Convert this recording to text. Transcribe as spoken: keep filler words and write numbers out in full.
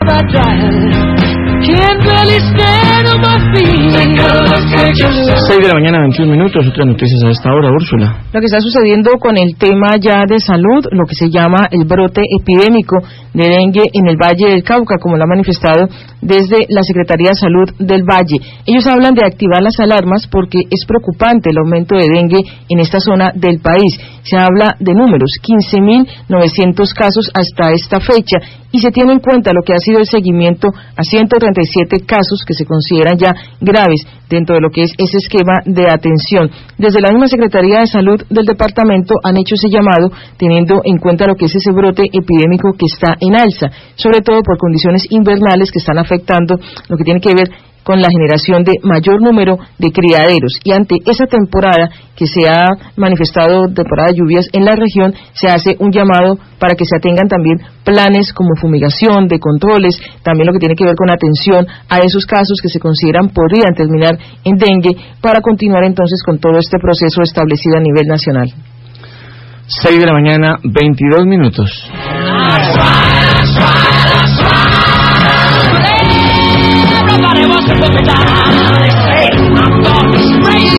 I died. Can't really stand on my feet. seis de la mañana, veintiún minutos. Otras noticias a esta hora, Úrsula. Lo que está sucediendo con el tema ya de salud, lo que se llama el brote epidémico de dengue en el Valle del Cauca, como lo ha manifestado desde la Secretaría de Salud del Valle. Ellos hablan de activar las alarmas porque es preocupante el aumento de dengue en esta zona del país. Se habla de números, quince mil novecientos casos hasta esta fecha, y se tiene en cuenta lo que ha sido el seguimiento a ciento treinta y siete casos que se consideran ya graves dentro de lo que es ese esquema de atención. Desde la misma Secretaría de Salud del departamento han hecho ese llamado teniendo en cuenta lo que es ese brote epidémico que está en alza, sobre todo por condiciones invernales que están afectando lo que tiene que ver con la generación de mayor número de criaderos, y ante esa temporada que se ha manifestado, temporada de lluvias en la región, se hace un llamado para que se atengan también planes como fumigación, de controles, también lo que tiene que ver con atención a esos casos que se consideran podrían terminar en dengue, para continuar entonces con todo este proceso establecido a nivel nacional. seis de la mañana, veintidós minutos.